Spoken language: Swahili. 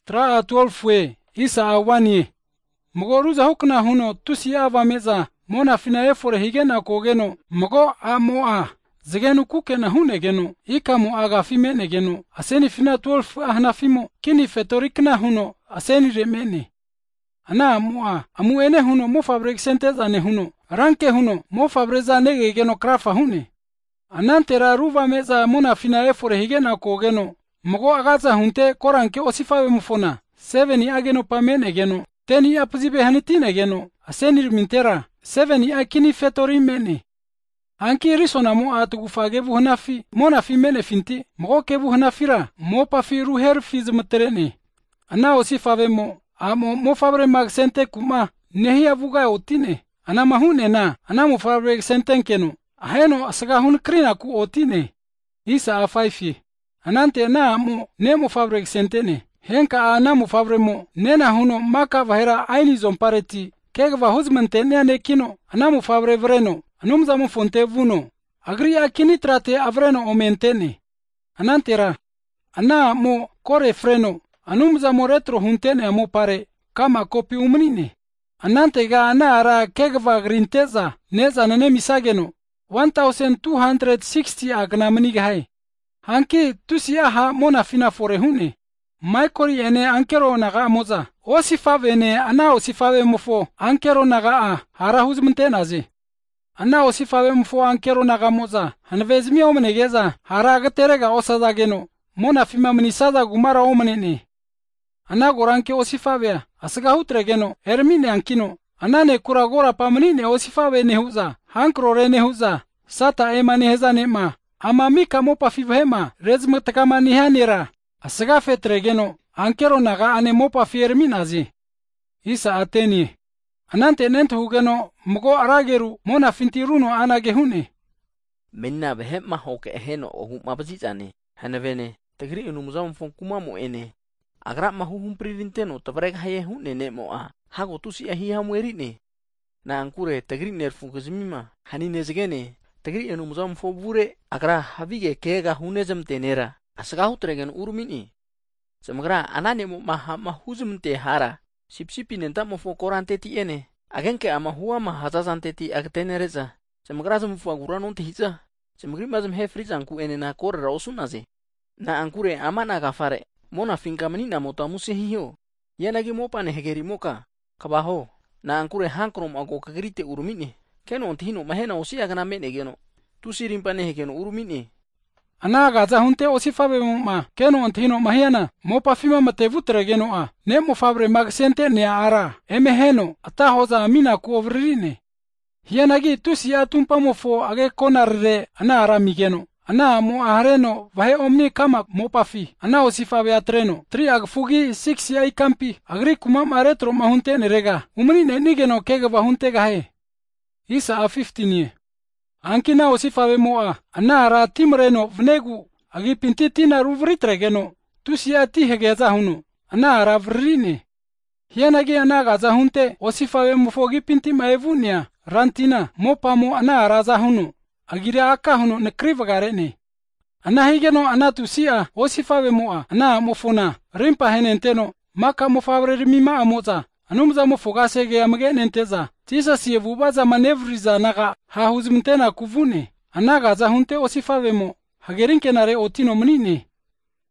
tra a 12 isa a 1 Mgo ruza hukna huno tusi ava meza mona fina efore higena kogeno mgo a moa zigenu kukena hunegeno ikamu aga fimenegeno aseni fina 12 ahna fimo kini fetorikna huno aseni remene ana moa amu ene huno mo fabrek senteza ne huno ranke huno mo fabreza negegeno krafa hune anantera ruva meza mona fina efore higena kogeno mgo agaza hunte koranke osifawe mufona 7 ageno pamenegeno teni apuzibe hanitinegeno aseni mintera 7 akini fetori mene anki risona mo atugufage bu hanafi monafi mene finti mo ke bu hanafira mo pafiru her fizmterene ana osifave mo amo mo fabre mag sente kuma nehi avuga otine ana mahune na ana mo fabre senten kenu aheno asaga hun krina ku otine isa a 5 anante na mo ne mo fabre sentene henka ana mo fabre mo nena huno maka vahera aini zompareti kegva huzmentene ane kino ana mo fabre vreno anumza mo fonte vuno agri akini trate avreno omentene anantera ana mo kore freno anumza mo retro huntene amo pare kama kopi umnine anantega ana ara kegva grinteza neza nane misageno 1260 agna mnigai hanki tusi aha mona fina fore hune maikori ene ankero naga moza osifavene ana osifave mofo ankero naga hara huzmuntenaze ana osifawe mfo ankero naga moza hanvezmi omnegeza hara gaterega osazageno mona fima mnisaza gumara omnene ana goranke osifawe asga hutregeno hermine ankino anane kuragora pamnine osifawe nehuza hankrore nehuza sata emani hezanema amamika mopa fivhema rezmtakama nihanira asga fetregeno ankero naga ane mopa fierminazi isa ateni anante nent hugeno mgo arageru mona fintiruno anage hune minna behema hoke heno ohu mabazizane hanavene tagri enu muzam fon kumamo ene agra mahu privinteno tabrek haye hune ne moa hago tusi ahi hamwerine na ankure tagri nerfu kuzmima hanine zgene tagri enu muzam fo bure agra havige kega hune zamtenera asga hutregen urmini samagra anane mo mahuzumte hara sipsipi nenta mo fo korante ti ene agenke ama huwa ma hazazante ti agtenereza samagra zum fo aguranon ti hiza samagri mazum hefrizan ku ene na korra osunaze na ankure amana gafare mona finka menina mota musihio yanagi mopane hegeri moka kabaho na ankure hankrom ago kagrite urumini keno ontino mahena osia gana menegeno tusirin pane hegeno urumini anaga za hunte osifabe ma keno ontino mahiana mopa fima matevutregeno ne mo fabre magsente ne ara emeheno ata hoza amina ku ovrine hianagi tusi atumpa mofo age konarre ana ara migeno ana mo areno vahe omni kama mopafi ana osifabe atreno tri agfugi 6 ai kampi agri kuma maretro mahunte nerega umni ne nigeno kega bahunte gahe isa a 15 ankina osifabe moa ana ara timreno vnegu agi pintitina ruvritregeno tusi ati hegeza hunu ana ara vrine hianagi ana gaza hunte osifabe mofogi pinti maevunia rantina mopamo ana ara za hunu agira aka hunu nekrivgarene ana higeno ana tusia osifabe moa ana mofona rimpa henenteno maka mofabre rimima amoza anumza mofogase amge nenteza tisa sievuba za manevriza naga hahuzmtena kuvune ana gaza hunte osifabe mo hagerin kenare otino mnine